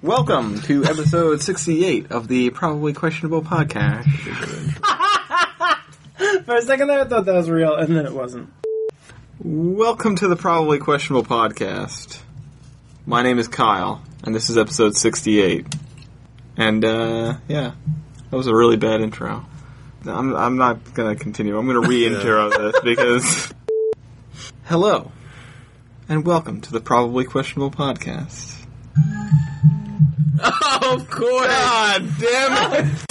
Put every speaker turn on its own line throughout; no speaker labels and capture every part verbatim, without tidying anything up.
Welcome to episode sixty-eight of the Probably Questionable Podcast.
For a second there, I thought that was real, and then it wasn't.
Welcome to the Probably Questionable Podcast. My name is Kyle, and this is episode sixty-eight. And, uh, yeah, that was a really bad intro. I'm, I'm not going to continue. I'm going to re-intro this because... Hello, and welcome to the Probably Questionable Podcast.
Oh, of course!
God damn it!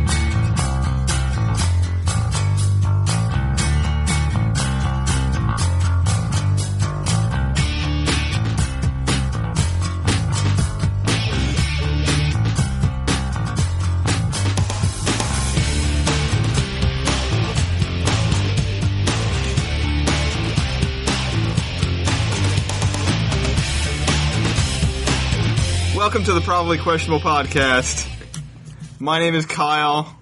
Welcome to the Probably Questionable Podcast. My name is Kyle.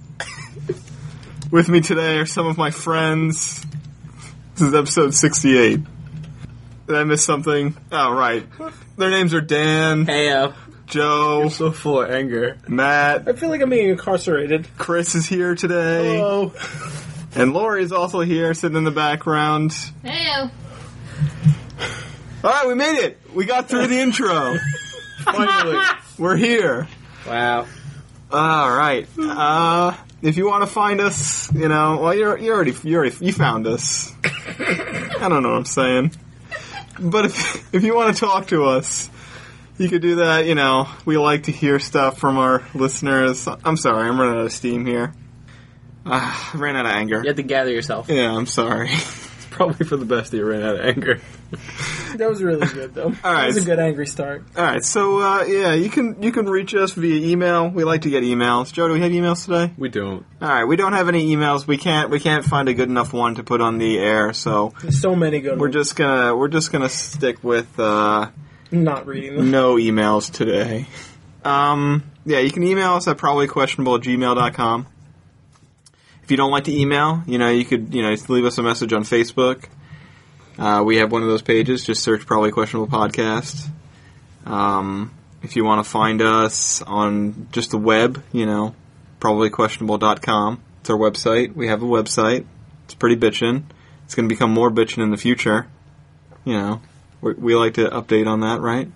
With me today are some of my friends. This is episode sixty-eight. Did I miss something? Oh, right. Their names are Dan,
Heyo.
Joe,
You're so full of anger.
Matt.
I feel like I'm being incarcerated.
Chris is here today.
Hello.
And Lori is also here, sitting in the background.
Heyo.
Alright, we made it! We got through the intro. Finally, we're here.
Wow.
All right. Uh, if you want to find us, you know, well, you're you already you already you found us. I don't know what I'm saying, but if if you want to talk to us, you could do that. You know, we like to hear stuff from our listeners. I'm sorry, I'm running out of steam here. Uh, I ran out of anger.
You have to gather yourself.
Yeah, I'm sorry.
Probably for the best that you ran out of anger.
That was really good, though.
All right.
That was a good angry start.
All right, so uh, yeah, you can you can reach us via email. We like to get emails. Joe, do we have emails today?
We don't.
All right, we don't have any emails. We can't we can't find a good enough one to put on the air. So
There's so many good
we're
ones.
just gonna we're just gonna stick with uh,
Not reading them.
no emails today. Um, yeah, you can email us at probablyquestionable at gmail dot com. If you don't like to email, you know you could you know leave us a message on Facebook. Uh, we have one of those pages. Just search Probably Questionable Podcast. Um, if you want to find us on just the web, you know, probably questionable dot com. It's our website. We have a website. It's pretty bitchin'. It's going to become more bitchin' in the future. You know, we, we like to update on that, right?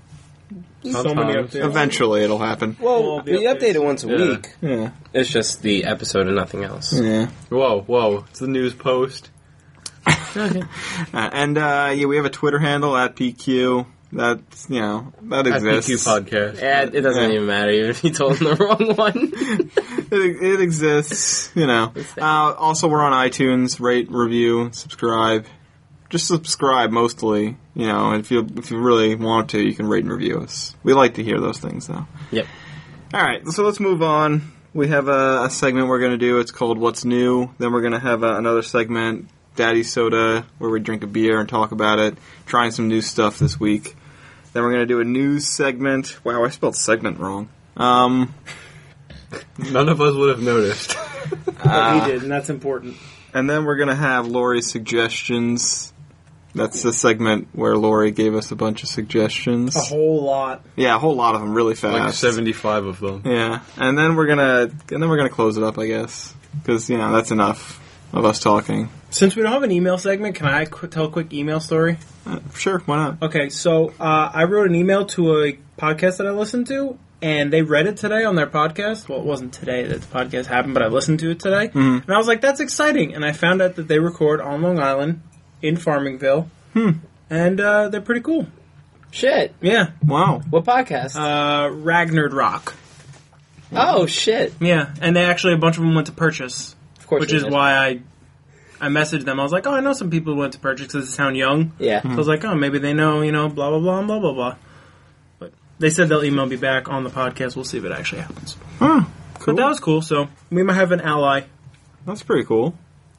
So many updates.
Eventually it'll happen.
Well,
We update it once a
Yeah.
week.
Yeah.
It's just the episode and nothing else.
Yeah.
Whoa, whoa. It's the news post.
Okay.
Uh, and, uh, yeah, we have a Twitter handle at P Q. That's, you know, that
At P Q
exists.
Podcast.
Yeah, it doesn't
Yeah.
even matter even if you told them the wrong one.
It, it exists, you know. Uh, also, we're on iTunes. Rate, review, subscribe. Just subscribe, mostly. You know, if you if you really want to, you can rate and review us. We like to hear those things, though.
Yep.
All right, so let's move on. We have a, a segment we're going to do. It's called What's New. Then we're going to have a, another segment, Daddy Soda, where we drink a beer and talk about it. Trying some new stuff this week. Then we're going to do a news segment. Wow, I spelled segment wrong. Um,
None of us would have noticed.
But we did, and that's important.
and then we're going to have Lori's suggestions. That's the segment where Lori gave us a bunch of suggestions.
A whole lot.
Yeah, a whole lot of them, really fast.
Like seventy-five of them.
Yeah, and then we're gonna, and then we're gonna close it up, I guess, because you know that's enough of us talking.
Since we don't have an email segment, can I qu- tell a quick email story?
Uh, sure, why not?
Okay, so uh, I wrote an email to a podcast that I listened to, and they read it today on their podcast. Well, it wasn't today that the podcast happened, but I listened to it today.
Mhm.
And I was like, that's exciting. And I found out that they record on Long Island, in Farmingville.
Hmm.
And uh, they're pretty cool.
Shit.
Yeah.
Wow.
What podcast?
Uh, Ragnard Rock.
oh, shit.
Yeah, and they actually, a bunch of them went to Purchase.
Of course
Which
they
is
did.
why I I messaged them. I was like, oh, I know some people who went to Purchase because they sound young.
Yeah.
So I was like, oh, maybe they know, you know, blah, blah, blah, blah, blah, blah. But they said they'll email me back on the podcast. We'll see if it actually happens.
Huh. Cool.
But that was cool, so we might have an ally.
That's pretty cool.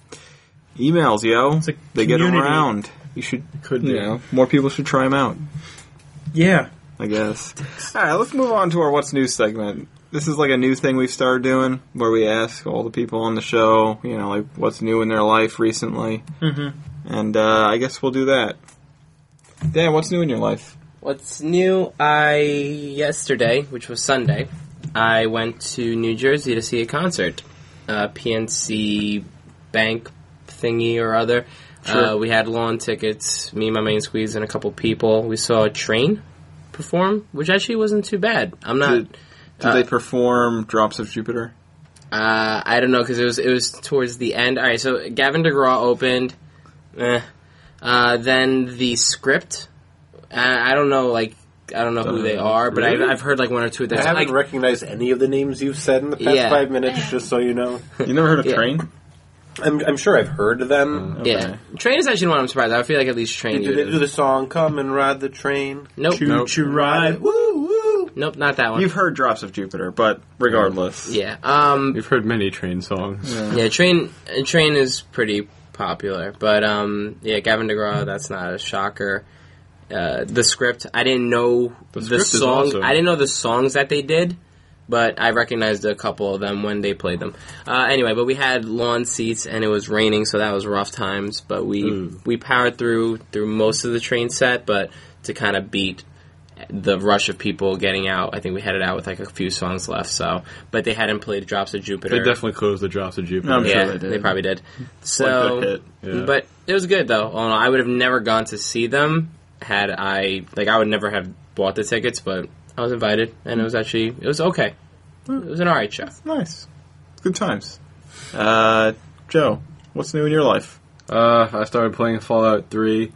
Emails, yo.
It's a
They get
community.
around. You should,
Could
you
be.
know, more people should try them out,
Yeah.
I guess. All right, let's move on to our What's New segment. This is like a new thing we've started doing where we ask all the people on the show, you know, like what's new in their life recently.
Mm-hmm.
And uh, I guess we'll do that. Dan, what's new in your life?
What's new? I yesterday, which was Sunday, I went to New Jersey to see a concert. Uh, P N C Bank thingy or other.
Sure.
Uh, we had lawn tickets, me, my main squeeze, and a couple people. We saw a Train perform, which actually wasn't too bad. I'm not...
Did, did
uh,
they perform Drops of Jupiter?
Uh, I don't know, because it was, it was towards the end. Alright, so Gavin DeGraw opened. Eh. Uh, then the Script. Uh, I don't know, like... I don't know who they are, but
really?
I've, I've heard like one or two of
I
their
haven't
like,
recognized any of the names you've said in the past
Yeah.
five minutes, just so you know.
You never heard of
Yeah.
Train?
I'm, I'm sure I've heard of them.
Okay.
Yeah. Train is actually one I'm surprised. I feel like at least Train
Did
you
they
would
do
have-
the song "Come and Ride the Train"?
Nope.
Choo
Nope.
choo ride.
Woo woo.
Nope, not that one.
You've heard Drops of Jupiter, but regardless.
yeah. Um,
We've heard many Train songs.
Yeah.
yeah, Train Train is pretty popular. But, um, yeah, Gavin DeGraw, that's not a shocker. Uh, the Script, I didn't know
The
the,
Script is
songs.
awesome.
I didn't know the songs that they did, but I recognized a couple of them when they played them. Uh, anyway, but we had lawn seats and it was raining, so that was rough times. But we
Ooh.
we powered through through most of the Train set, but to kind of beat the rush of people getting out, I think we headed out with like a few songs left. So, but they hadn't played Drops of Jupiter.
They definitely closed the Drops of Jupiter.
I'm sure
yeah,
they did.
probably did.
Like
So,
that hit.
Yeah.
but it was good though. All in all, I would have never gone to see them had I like. I would never have bought the tickets, but I was invited, and it was actually it was okay. It was an alright show.
Nice. Good times. Uh, Joe, what's new in your life?
Uh, I started playing Fallout three,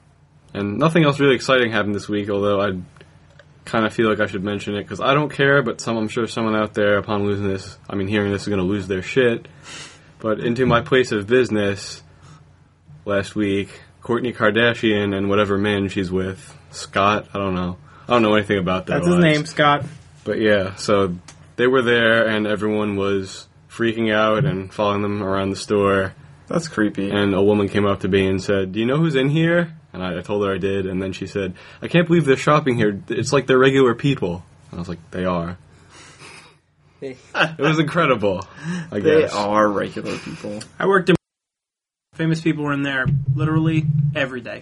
and nothing else really exciting happened this week, although I kind of feel like I should mention it, because I don't care, but some I'm sure someone out there, upon losing this, I mean, hearing this, is going to lose their shit. But into my place of business last week, Kourtney Kardashian and whatever man she's with, Scott, I don't know. I don't know anything about their
That's his
lives.
name, Scott.
But yeah, so they were there, and everyone was freaking out and following them around the store.
That's creepy.
And a woman came up to me and said, "Do you know who's in here?" And I, I told her I did, and then she said, "I can't believe they're shopping here. It's like they're regular people." And I was like, "They are." It was incredible, I
They
guess.
are regular people.
I worked in. Famous people were in there literally every day.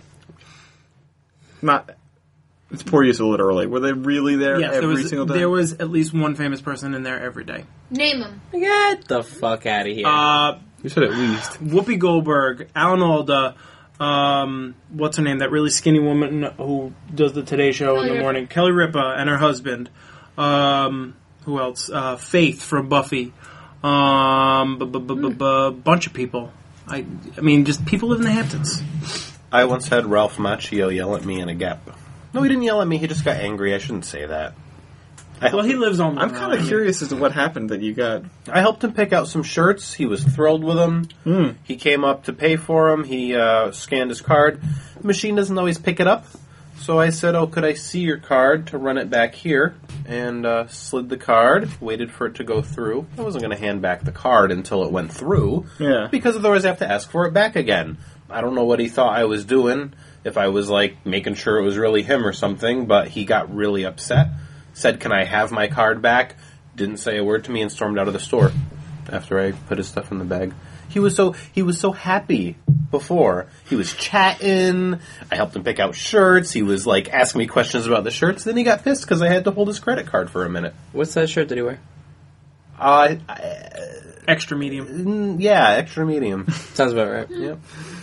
Not. It's poor use of literally. Were they really there
Yes,
every
there was,
single day?
there was at least one famous person in there every day.
Name them.
Get the fuck out of here.
Uh,
You said at least.
Whoopi Goldberg, Alan Alda, um, what's her name? That really skinny woman who does the Today Show in
Kelly
the
Ripa.
morning. Kelly Ripa and her husband. Um, who else? Uh, Faith from Buffy. Um, bu- bu- bu- bu- bu- bunch of people. I, I mean, just people live in the Hamptons.
I once had Ralph Macchio yell at me in a Gap. No, he didn't yell at me. He just got angry. I shouldn't say that. I
Well,
helped,
he lives on.
I'm kind of curious as to what happened that you got.
I helped him pick out some shirts. He was thrilled with them.
Mm.
He came up to pay for them. He uh, scanned his card. The machine doesn't always pick it up. So I said, "Oh, could I see your card to run it back here?" And uh, slid the card, waited for it to go through. I wasn't going to hand back the card until it went through.
Yeah.
Because otherwise I have to ask for it back again. I don't know what he thought I was doing, if I was, like, making sure it was really him or something, but he got really upset. Said, "Can I have my card back?" Didn't say a word to me and stormed out of the store after I put his stuff in the bag. He was so he was so happy before. He was chatting. I helped him pick out shirts. He was, like, asking me questions about the shirts. Then he got pissed because I had to hold his credit card for a minute.
What's that shirt that he wear?
Uh, I,
Extra medium.
mm, yeah, extra medium.
Sounds about right.
Yep.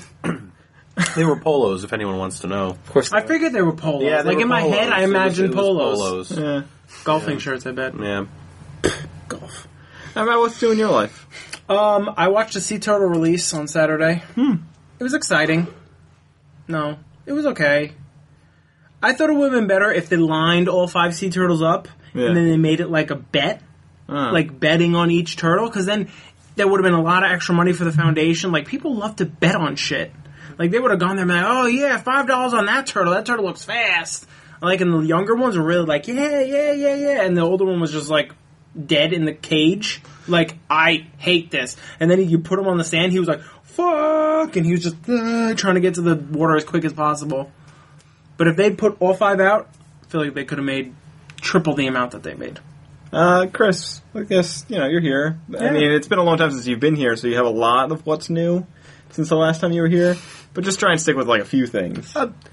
They were polos, if anyone wants to know.
Of course.
I figured they were polos.
Yeah, they
like
were
in my
polos.
head, I
It was-
imagined
it was
polos.
polos.
Yeah.
Golfing shirts, I bet.
Yeah.
Golf.
How about what's new in your life?
Um, I watched a Sea Turtle release on Saturday. Hmm. It was exciting. No, it was okay. I thought it would have been better if they lined all five sea turtles up
Yeah.
and then they made it like a bet,
Uh,
like betting on each turtle, because then there would have been a lot of extra money for the foundation. Like, people love to bet on shit. Like, they would have gone there and been like, oh yeah, five dollars on that turtle. That turtle looks fast. Like, and the younger ones were really like, yeah, yeah, yeah, yeah. And the older one was just like dead in the cage. Like, I hate this. And then you put him on the sand, he was like, fuck, and he was just uh, trying to get to the water as quick as possible. But if they'd put all five out, I feel like they could have made triple the amount that they made.
uh, Chris, I guess, you know, you're here. I
Yeah.
mean, it's been a long time since you've been here, so you have a lot of what's new since the last time you were here. But just try and stick with, like, a few things.
Uh,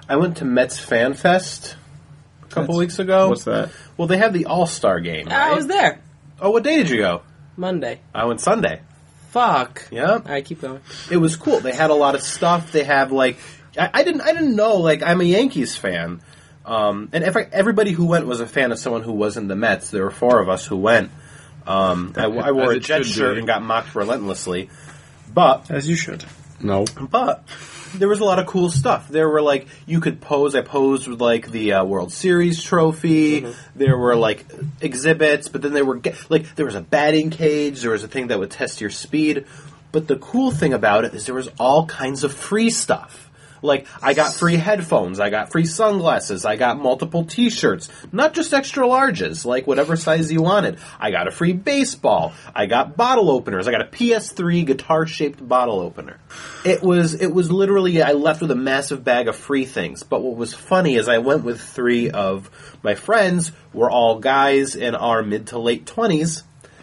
I went to Mets Fan Fest a couple
That's-
weeks ago.
What's that?
Well, they have the All-Star game, right?
I was there
Oh, what day did you go?
Monday.
I went Sunday.
Fuck.
Yeah.
All right, keep going.
It was cool. They had a lot of stuff. They have like I, I didn't I didn't know like I'm a Yankees fan, um, and every, everybody who went was a fan of someone who wasn't the Mets. There were four of us who went. Um, I, I wore
As
a
it
Jet
should
shirt
be.
and got mocked relentlessly, but
As you should.
No.
but there was a lot of cool stuff. There were like you could pose. I posed with like the uh, World Series trophy.
Mm-hmm.
There were like exhibits, but then there were ge- like there was a batting cage. There was a thing that would test your speed. But the cool thing about it is there was all kinds of free stuff. Like, I got free headphones, I got free sunglasses, I got multiple t-shirts. Not just extra larges, like whatever size you wanted. I got a free baseball. I got bottle openers. I got a P S three guitar-shaped bottle opener. It was, it was literally, I left with a massive bag of free things. But what was funny is I went with three of my friends. We're all guys in our mid to late twenties.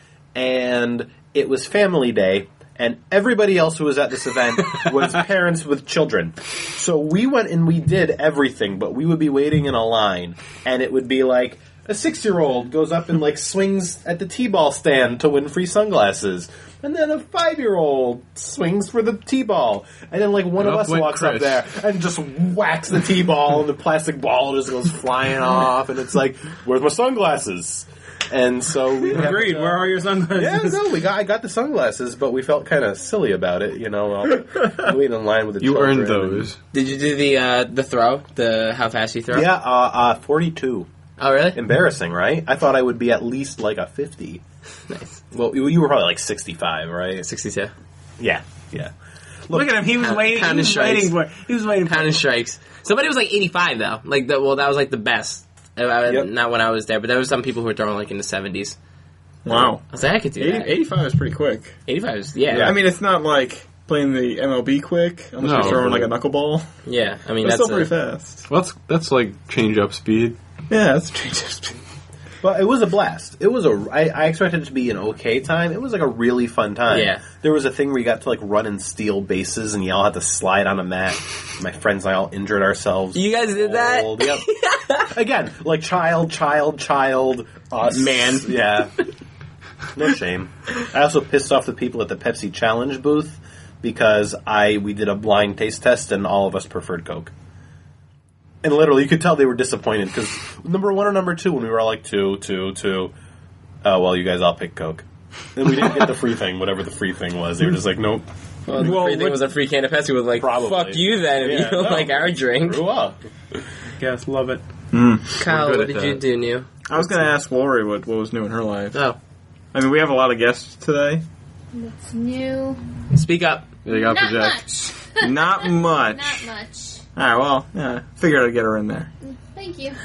And it was family day. And everybody else who was at this event was parents with children. So we went and we did everything, but we would be waiting in a line, and it would be like a six-year-old goes up and like swings at the T-ball stand to win free sunglasses, and then a five-year-old swings for the T-ball, and then like one
And
of
up
us
went
walks up
Chris.
there and just whacks the T-ball, and the plastic ball just goes flying off, and it's like, where's my sunglasses? And so we have
Agreed.
to-
Where are your sunglasses?
yeah, no, we got I got the sunglasses, but we felt kind of silly about it, you know. I'll wait in line with the
You
children.
earned those.
Did you do the uh, the throw? The how fast you throw?
Yeah, uh, uh, forty-two.
Oh, really?
Embarrassing, right? I thought I would be at least like a fifty.
Nice.
Well, you, you were probably like sixty-five, right?
sixty-two.
Yeah, yeah.
Look at him. He was
Pound-
waiting. He
pound
was
of strikes.
waiting for. He was waiting for.
Pound and strikes. Somebody was like eighty-five though. Like the, well, that was like the best. Uh,
Yep.
Not when I was there, but there was some people who were throwing like in the seventies.
Wow.
I was like, I could do
eighty,
that.
eighty-five is pretty quick.
eighty-five is yeah,
I
yeah.
mean, it's not like playing the M L B quick, unless
No,
you're throwing
but-
like a knuckleball.
I mean,
It's
that's
still pretty
a,
fast.
Well, that's that's like change up speed.
Yeah, that's change.
But it was a blast. It was a. I, I expected it to be an okay time. It was like a really fun time.
Yeah.
There was a thing where you got to like run and steal bases, and you all had to slide on a mat. My friends and I all injured ourselves.
You guys did that?
Old, Yep. Again, like child, child, child, us,
Man.
Yeah. No shame. I also pissed off the people at the Pepsi Challenge booth because I we did a blind taste test and all of us preferred Coke. And literally, you could tell they were disappointed because number one or number two, when we were all like two, two, two. Oh well, you guys all picked Coke. And we didn't get the free thing, whatever the free thing was. They were just like, nope.
Well, the
Well,
free thing
what-
was a free can of Pepsi with like,
Probably.
fuck you then if
Yeah,
you don't
no.
like our drink.
Grew up.
Yes, love it.
Kyle,
We're
what
good
did
at
you
that.
do new?
I was going to ask Lori what, what was new in her life.
Oh,
I mean, we have a lot of guests today.
What's new?
speak up.
They got
Not
project.
much.
Not much.
Not much.
All right, well, yeah, figured I'd get her in there.
Thank you.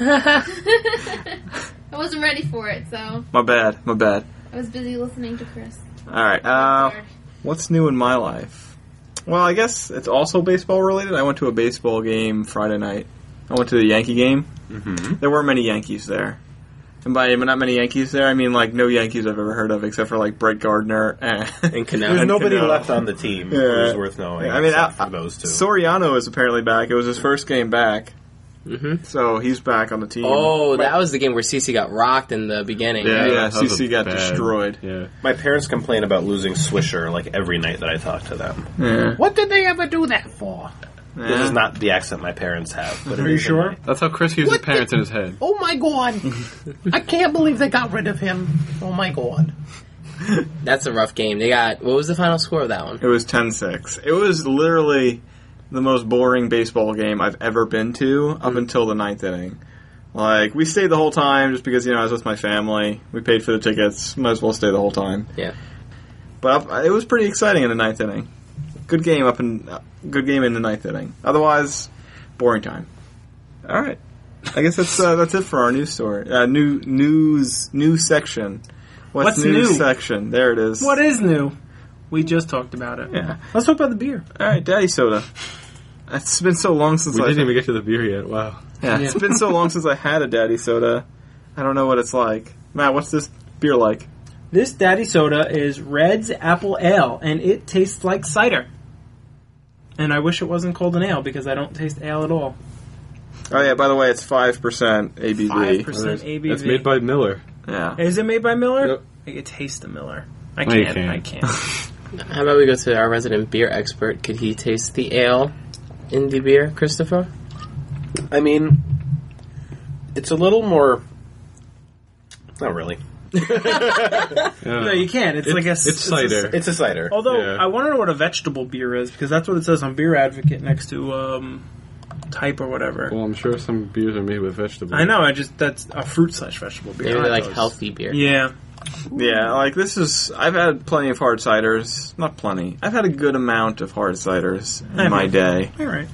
I wasn't ready for it, so
My bad, my bad.
I was busy listening to Chris.
All right, uh,
Sorry.
what's new in my life? Well, I guess it's also baseball related. I went to a baseball game Friday night. I went to the Yankee game.
Mm-hmm.
There weren't many Yankees there. And by not many Yankees there, I mean like no Yankees I've ever heard of except for like Brett Gardner and
And Cano.
There's
And
nobody
Cano.
left on the team.
Yeah.
It was worth knowing.
I mean,
except
I-
for those two.
Soriano is apparently back. It was his first game back,
Mm-hmm.
so he's back on the team.
Oh, that was the game where CeCe got rocked in the beginning.
Yeah,
right?
yeah.
that was
C C
a
got
bad-
destroyed.
Yeah.
My parents complain about losing Swisher like every night that I talk to them.
Yeah.
What did they ever do that for? This
Yeah.
is not the accent my parents have. But it
Are you
is in
sure?
my-
That's how Chris keeps his
What
parents
the-
in his head.
Oh my god! I can't believe they got rid of him. Oh my god.
That's a rough game. They got, what was the final score of that one?
It was ten six. It was literally the most boring baseball game I've ever been to up until the ninth inning. Like, we stayed the whole time just because, you know, I was with my family. We paid for the tickets. Might as well stay the whole time.
Yeah.
But up, it was pretty exciting in the ninth inning. Good game up in uh, good game in the ninth inning. Otherwise, boring time. All right, I guess that's uh, that's it for our news story. Uh, new news news section. What's,
What's
news
new?
section? There it is.
What is new? We just talked about it.
Yeah.
Let's talk about the beer.
All right, Daddy Soda. It's been so long since
We
I
didn't even get to the beer yet. Wow.
yeah, it's been so long since I had a Daddy Soda. I don't know what it's like. Matt, what's this beer like?
This Daddy Soda is Red's Apple Ale, and it tastes like cider. And I wish it wasn't called an ale because I don't taste ale at all.
Oh yeah. By the way, it's five percent A B V.
Five percent A B V.
It's made by Miller.
Yeah.
Is it made by Miller?
Yep.
I could taste the Miller. I
No, you
can't.
can't.
I can't.
How about we go to our resident beer expert? Could he taste the ale in the beer, Christopher?
I mean, it's a little more. Not really.
Yeah.
No, you can't. It's,
It's-
like a.
it's
a-
cider.
It's a cider.
Although
Yeah.
I want to know what a vegetable beer is because that's what it says on Beer Advocate next to um, type or whatever.
Well, I'm sure some beers are made with vegetables.
I know. I just that's a fruit slash vegetable beer.
Maybe
I
like
those.
healthy beer.
Yeah.
Yeah, like this is. I've had plenty of hard ciders. Not plenty. I've had a good amount of hard ciders in
Have
my
you?
day,
All right.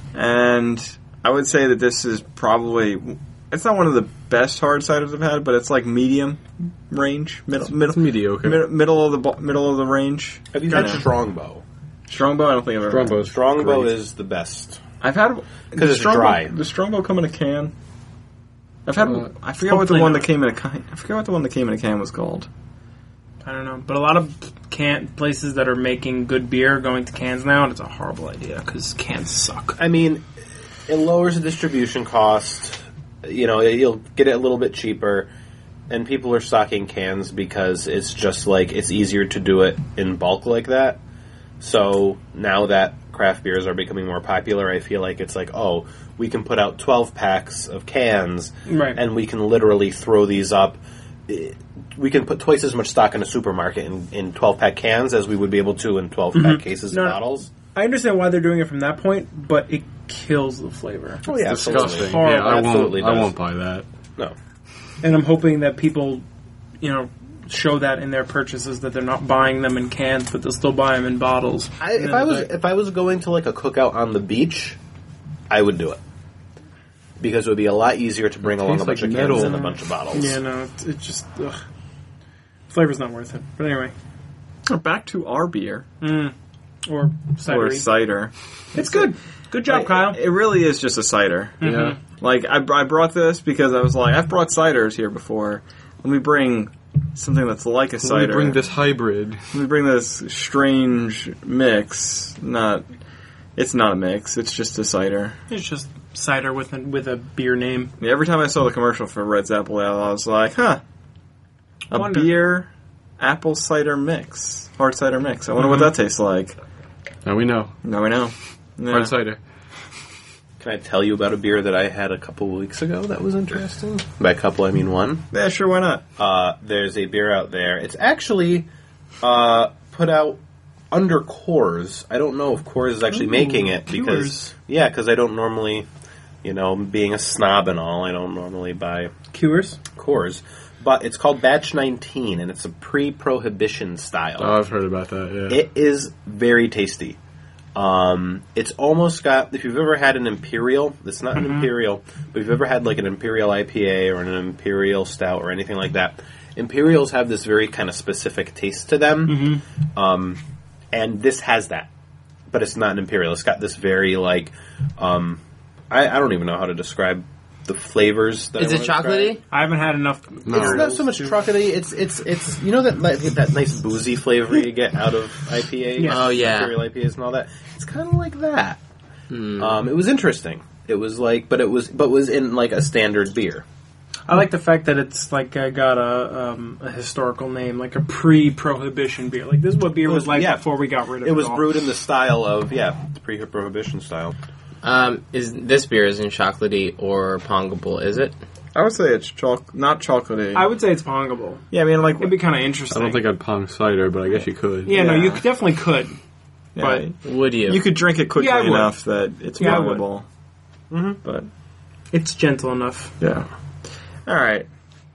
and I would say that this is probably. It's not one of the best hard ciders I've had, but it's like medium range, middle,
It's
middle,
mediocre.
mid- middle of the bo- middle of the range.
Have you
Kinda.
had Strongbow?
Strongbow, I don't think I've ever.
Strongbow.
Strongbow
Great.
is the best.
I've had
'Cause it's
Strongbow,
dry.
Does Strongbow come in a can? I've had.
Uh,
I forget what the
hopefully
one
not.
that came in a can. I forget what the one that came in a can was called.
I don't know, but a lot of can places that are making good beer are going to cans now, and it's a horrible idea because cans suck.
I mean, it lowers the distribution cost. You know, you'll get it a little bit cheaper, and people are stocking cans because it's just like it's easier to do it in bulk like that. So now that craft beers are becoming more popular, I feel like it's like, oh, we can put out twelve packs of cans,
Right.
and we can literally throw these up. We can put twice as much stock in a supermarket in, in twelve pack cans as we would be able to in twelve pack cases
No,
of
no.
bottles.
I understand why they're doing it from that point, but it kills the flavor.
Oh yeah,
Disgusting.
Horrible.
Yeah, I won't.
Absolutely
I
does.
won't buy that.
No.
And I'm hoping that people, you know, show that in their purchases that they're not buying them in cans, but they'll still buy them in bottles.
I,
And
if
then
I was
like-
if I was going to like a cookout on the beach, I would do it because it would be a lot easier to bring along a
tastes
bunch
like
of cans
metal.
and a bunch of bottles.
yeah, no, it's, it's just ugh. Flavor's not worth it. But anyway,
Back to our beer
mm. or cider.
or cider.
It's good. Good job,
Like,
Kyle.
It really is just a cider.
Yeah.
Like I, I brought this because I was like, I've brought ciders here before. Let me bring something that's like a
Let me
cider.
bring this hybrid.
Let me bring this strange mix. Not. It's not a mix. It's just a cider.
It's just cider with a, with a beer name.
Yeah, every time I saw the commercial for Red's Apple Ale, I was like, huh. A
Wonder.
beer apple cider mix. Hard cider mix. I wonder what that tastes like.
Now we know.
Now we know. Yeah.
Hard cider.
Can I tell you about a beer that I had a couple weeks ago that was interesting? By a couple, I mean one.
Yeah, sure, why not?
Uh, there's a beer out there. It's actually uh, put out under Coors. I don't know if Coors is actually
Ooh,
making it because
Coors.
yeah, because I don't normally, you know, being a snob and all, I don't normally buy
Cures.
Coors. But it's called Batch nineteen, and it's a pre-prohibition style.
Oh, I've heard about that. Yeah.
It is very tasty. Um, it's almost got, if you've ever had an Imperial, it's not an Imperial, but if you've ever had like an Imperial I P A or an Imperial Stout or anything like that, Imperials have this very kind of specific taste to them. Um, and this has that. But it's not an Imperial. It's got this very like, um, I, I don't even know how to describe the flavors that
Is
I
it
wanna describe.
chocolatey?
I haven't had enough.
No.
It's not so much chocolatey. It's it's it's you know that like, that nice boozy flavor you get out of I P As,
Yeah.
Oh, yeah.
Imperial I P As and all that. It's kind of like that.
Hmm.
Um, it was interesting. It was like, but it was but was in like a standard beer.
I like the fact that it's like uh, got a um, a historical name, like a pre-prohibition beer. Like this is what beer was like
Yeah.
before we got rid of it.
It was
all.
brewed in the style of yeah, pre-prohibition style.
Um, is this beer isn't chocolatey or pongable? Is it?
I would say it's choc- not chocolatey.
I would say it's pongable.
yeah, I mean, like,
It'd be kind of
I
interesting.
don't think I'd pong cider, but I guess you could.
Yeah, no,
Yeah.
you could- definitely could.
yeah,
Would you?
you could drink it quickly
Yeah, I would.
enough that it's
Yeah, I would.
drinkable.
Mhm.
But
It's gentle enough.
yeah. All right.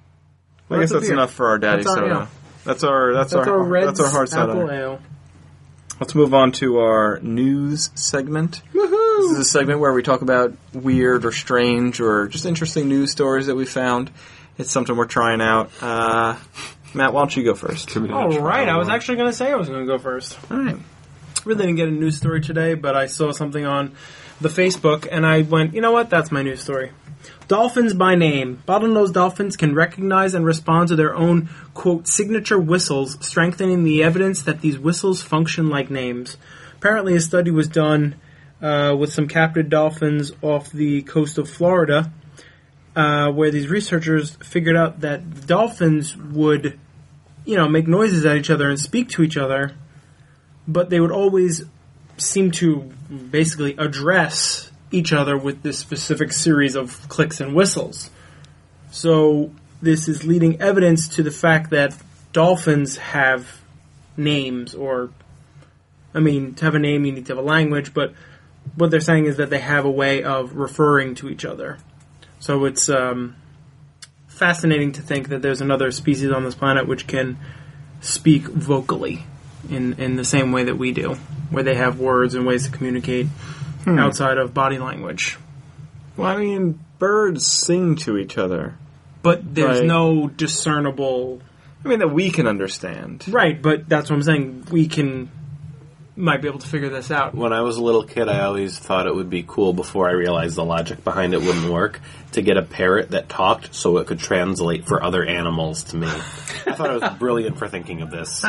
I
Well,
guess
that's a
that's
beer.
enough for our daddy
That's our
soda.
ale.
That's our that's,
That's
our,
our red
that's our hard
apple
cider.
ale.
Let's move on to our news segment.
Woohoo!
This is a segment where we talk about weird or strange or just interesting news stories that we found. It's something we're trying out. Uh, Matt, why don't you go first?
Give me that
All
trial
right, I was
one.
actually going to say I was going to go first.
All right.
Really didn't get a news story today, but I saw something on the Facebook, and I went, you know what? That's my news story. Dolphins by name. Bottlenose dolphins can recognize and respond to their own, quote, signature whistles, strengthening the evidence that these whistles function like names. Apparently a study was done uh, with some captured dolphins off the coast of Florida, uh, where these researchers figured out that dolphins would, you know, make noises at each other and speak to each other, but they would always seem to basically address each other with this specific series of clicks and whistles. So this is leading evidence to the fact that dolphins have names, or, I mean, to have a name you need to have a language, but what they're saying is that they have a way of referring to each other. So it's um, fascinating to think that there's another species on this planet which can speak vocally in, in the same way that we do, where they have words and ways to communicate hmm. outside of body language.
Well, I mean, birds sing to each other.
But there's
right.
no discernible...
I mean, that we can understand.
Right, but that's what I'm saying. We can... might be able to figure this out.
When I was a little kid, I always thought it would be cool, before I realized the logic behind it wouldn't work, to get a parrot that talked so it could translate for other animals to me. I thought it was brilliant for thinking of this.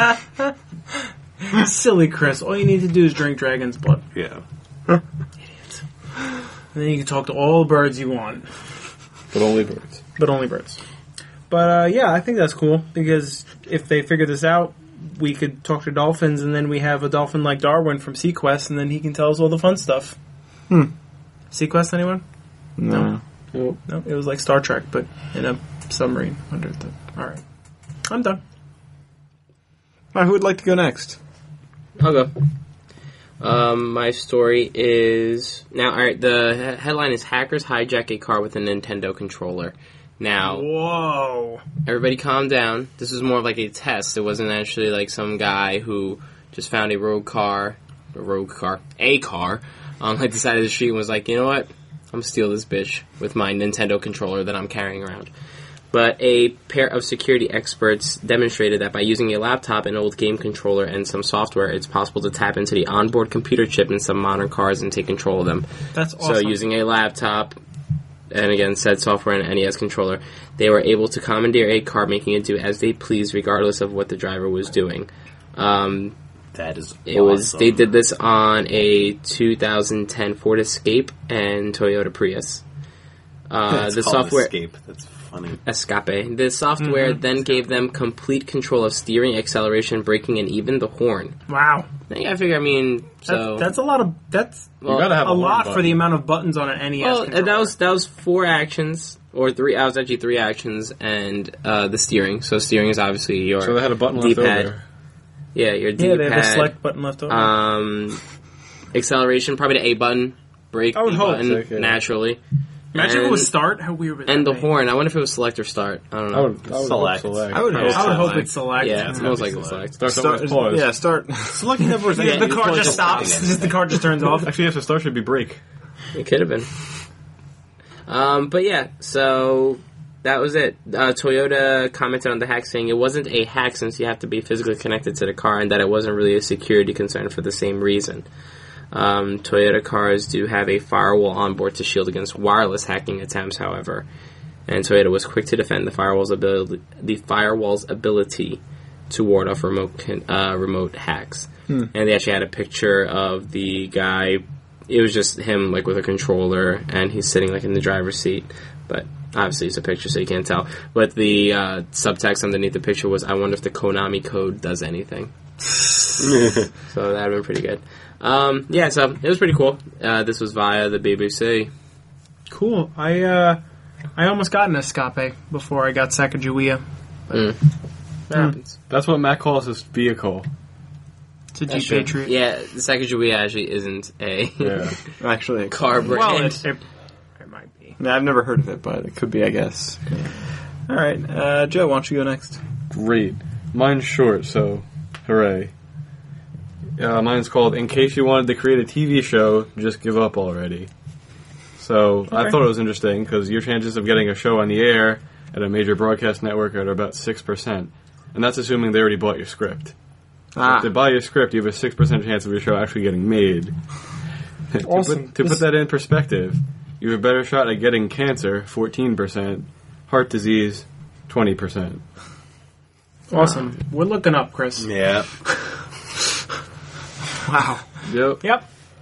Silly Chris. All you need to do is drink dragon's blood.
Yeah.
Idiot. And then you can talk to all the birds you want.
But only birds.
But only birds. But, uh, yeah, I think that's cool, because if they figure this out, we could talk to dolphins, and then we have a dolphin like Darwin from SeaQuest, and then he can tell us all the fun stuff.
Hmm.
SeaQuest, anyone?
No.
No. No, it was like Star Trek, but in a submarine under the... Alright. I'm done.
All right, who would like to go next?
I'll go. Um, my story is... Now, alright, the he- headline is Hackers Hijack a Car with a Nintendo Controller. Now,
whoa!
Everybody calm down. This was more of like a test. It wasn't actually like some guy who just found a rogue car, a rogue car, a car, on like the side of the street and was like, you know what? I'm gonna steal this bitch with my Nintendo controller that I'm carrying around. But a pair of security experts demonstrated that by using a laptop, an old game controller, and some software, it's possible to tap into the onboard computer chip in some modern cars and take control of them.
That's awesome.
So using a laptop... and again, said software and N E S controller, they were able to commandeer a car, making it do as they pleased, regardless of what the driver was doing. Um,
that is
it
awesome.
was They did this on a two thousand ten Ford Escape and Toyota Prius. Uh,
it's
the
called
software
Escape. That's funny.
Escape. The software
Mm-hmm.
then gave them complete control of steering, acceleration, braking, and even the horn.
Wow.
I figure, I mean, so
That's, that's a lot of... That's
well,
You gotta have
a
a horn
lot
button.
for the amount of buttons on an N E S
Well,
controller.
that was that was four actions, or three. I was actually three actions, and uh, the steering. So steering is obviously your
So they had a button left
D-pad.
over.
Yeah, your D-pad.
Yeah, they have the select button left over.
Um, acceleration, probably the A button. Brake,
I would
B
hope.
button,
Okay.
naturally.
Imagine if it
and-
was start. How weird would that
And the
be?
horn. I wonder if it was select or start. I don't know.
I would, I would
Select.
hope select.
I would
Yeah,
hope
I would
so.
hope it's select.
Yeah, it's most likely select.
Start
Start,
with pause.
yeah, start.
Select never was
Yeah, the car just stops. Just the car just turns off.
Actually, yes, the start should be brake.
It could have been. Um, but yeah, so that was it. Uh, Toyota commented on the hack saying it wasn't a hack since you have to be physically connected to the car, and that it wasn't really a security concern for the same reason. Um, Toyota cars do have a firewall on board to shield against wireless hacking attempts, however, and Toyota was quick to defend the firewall's ability, the firewall's ability to ward off remote con- uh, remote hacks.
Hmm.
And they actually had a picture of the guy. It was just him, like, with a controller, and he's sitting, like, in the driver's seat. But obviously it's a picture, so you can't tell. But the uh, subtext underneath the picture was, I wonder if the Konami code does anything. So that would have been pretty good. Um, yeah, so it was pretty cool. Uh, this was via the B B C.
Cool. I uh, I almost got an Escape before I got Sacagawea.
Mm. That happens.
That's what Matt calls his vehicle.
It's a
That's
Jeep
true.
Patriot.
Yeah, the Sacagawea actually isn't a
Yeah.
Actually, it
car
Well,
brand.
it, it, it might be.
No, I've never heard of it, but it could be, I guess. All right, uh, Joe, why don't you go next?
Great. Mine's short, so hooray. Uh, mine's called In Case You Wanted to Create a T V Show, Just Give Up Already. So I
Okay.
thought it was interesting because your chances of getting a show on the air at a major broadcast network are about six percent. And that's assuming they already bought your script.
Ah,
If they buy your script, you have a six percent chance of your show actually getting made. to,
Awesome.
put, to
This-
put that in perspective, you have a better shot at getting cancer, fourteen percent, heart disease, twenty percent.
Awesome. We're looking up, Chris.
Yeah.
Wow.
Yep.
Yep.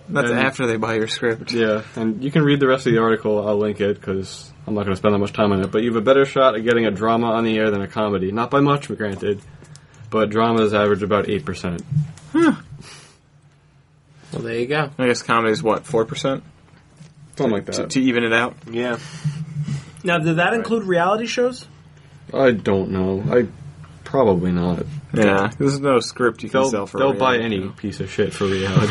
That's
And-
after they buy your script.
Yeah, and you can read the rest of the article. I'll link it because I'm not going to spend that much time on it. But you have a better shot at getting a drama on the air than a comedy. Not by much, granted, but dramas average about eight percent.
Well, there you go.
I guess comedy is what, four percent?
Something like
To,
that.
to even it out?
Yeah.
Now, did that include reality shows?
I don't know. I probably not.
Yeah. There's no script you can
They'll,
sell for
they'll
a
buy
reality
any
show.
piece of shit for reality.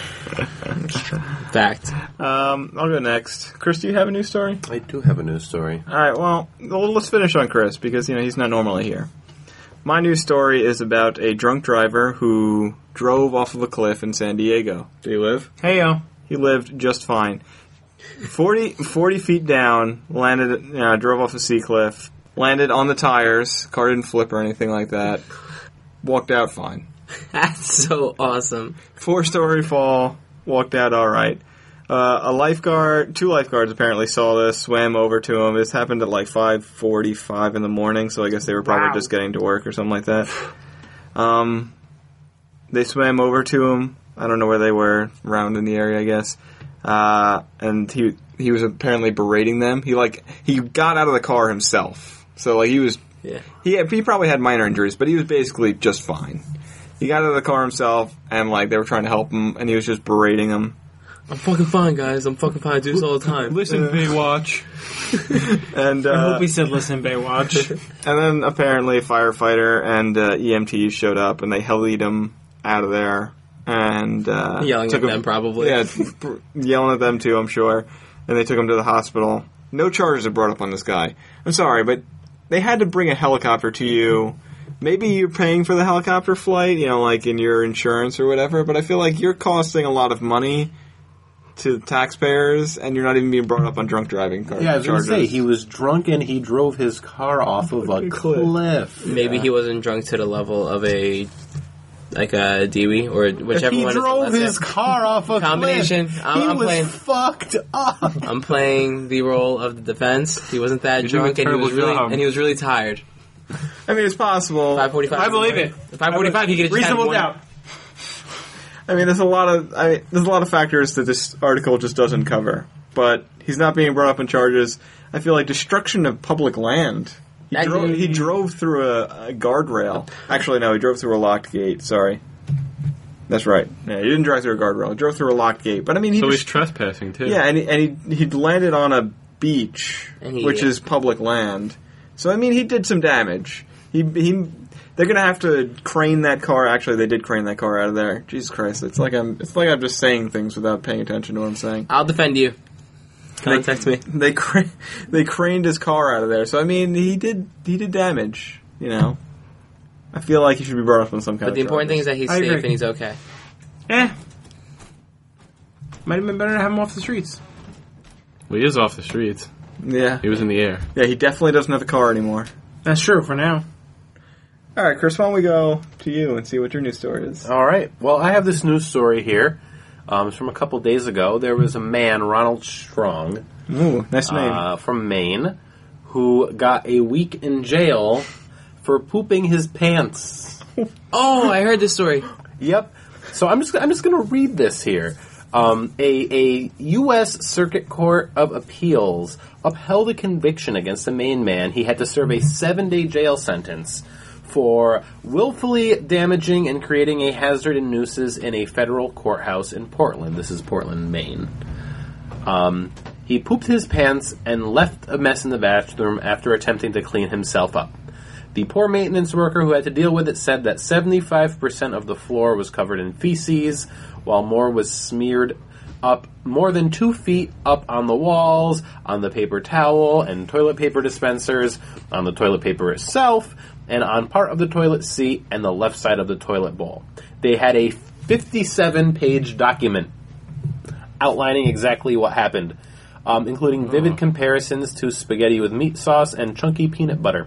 Fact.
Um, I'll go next. Chris, do you have a news story?
I do have a news story.
All right, well, well, let's finish on Chris because, you know, he's not normally here. My news story is about a drunk driver who drove off of a cliff in San Diego.
Do you live?
Hey, yo.
He lived just fine. forty, forty feet down, landed, uh, drove off a sea cliff, landed on the tires, car didn't flip or anything like that, walked out fine.
That's so awesome.
Four-story fall, walked out all right. Uh, a lifeguard, two lifeguards apparently saw this, swam over to him. This happened at like five forty-five in the morning, so I guess they were probably
Wow.
just getting to work or something like that. Um, they swam over to him. I don't know where they were, around in the area, I guess. Uh, and he he was apparently berating them. He like he got out of the car himself, so like he was
Yeah.
he he probably had minor injuries, but he was basically just fine. He got out of the car himself, and like they were trying to help him, and he was just berating them.
I'm fucking fine, guys. I'm fucking fine. I do this all the time.
Listen, Baywatch.
And
I
uh,
hope he said, listen, Baywatch.
and then apparently a firefighter and uh, E M Ts showed up, and they helied him out of there. And uh,
Yelling
took
at
him-
them, probably.
Yeah, pr- yelling at them too, I'm sure. And they took him to the hospital. No charges are brought up on this guy. I'm sorry, but they had to bring a helicopter to you. Maybe you're paying for the helicopter flight, you know, like in your insurance or whatever, but I feel like you're costing a lot of money to taxpayers, and you're not even being brought up on drunk driving car-
Yeah, I was going
charges.
to say, he was drunk and he drove his car off of a
cliff.
cliff.
Maybe he wasn't drunk to the level of a like a Dewey or whichever
he
one
drove
is the
his
lesser.
car off a
Combination.
cliff.
I'm-
he
I'm
was
playing-
fucked up.
I'm playing the role of the defense. He wasn't that
You're doing a
drunk, and he was
terrible
really
job.
and he was really tired.
I mean, it's possible.
Five forty-five.
I believe it.
Five forty-five. He could have just had
Reasonable
one.
doubt.
I mean, there's a lot of I mean, there's a lot of factors that this article just doesn't cover. But he's not being brought up on charges. I feel like destruction of public land. He,
That-
drove, he drove through a, a guardrail. Actually, no, he drove through a locked gate. Sorry, that's right. Yeah, he didn't drive through a guardrail. He drove through a locked gate. But I mean, he
So
just,
he's trespassing, too.
yeah, and he, and he he landed on a beach,
And he-
which is public land. So I mean, he did some damage. He he. They're gonna have to crane that car. Actually, they did crane that car out of there. Jesus Christ! It's like I'm. It's like I'm just saying things without paying attention to what I'm saying.
I'll defend you. Contact me.
They cra- they craned his car out of there. So I mean, he did he did damage. You know, I feel like he should be brought up on some kind.
But the
of
important thing is that he's
I
safe
agree.
and he's okay.
Eh. Might have been better to have him off the streets.
Well, he is off the streets.
yeah,
He was in the air.
yeah. He definitely doesn't have a car anymore.
That's true for now.
All right, Chris, why don't we go to you and see what your news story is?
All right. Well, I have this news story here. Um, it's from a couple days ago. There was a man, Ronald Strong,
Ooh, nice name.
uh, from Maine, who got a week in jail for pooping his pants.
Oh, I heard this story.
Yep. So I'm just I'm just going to read this here. Um, a, a U S Circuit Court of Appeals upheld a conviction against a Maine man. He had to serve a seven-day jail sentence for willfully damaging and creating a hazard and nuisance in a federal courthouse in Portland. This is Portland, Maine. Um, he pooped his pants and left a mess in the bathroom after attempting to clean himself up. The poor maintenance worker who had to deal with it said that seventy-five percent of the floor was covered in feces, while more was smeared up more than two feet up on the walls, on the paper towel and toilet paper dispensers, on the toilet paper itself, and on part of the toilet seat and the left side of the toilet bowl. They had a fifty-seven page document outlining exactly what happened, um, including vivid comparisons to spaghetti with meat sauce and chunky peanut butter.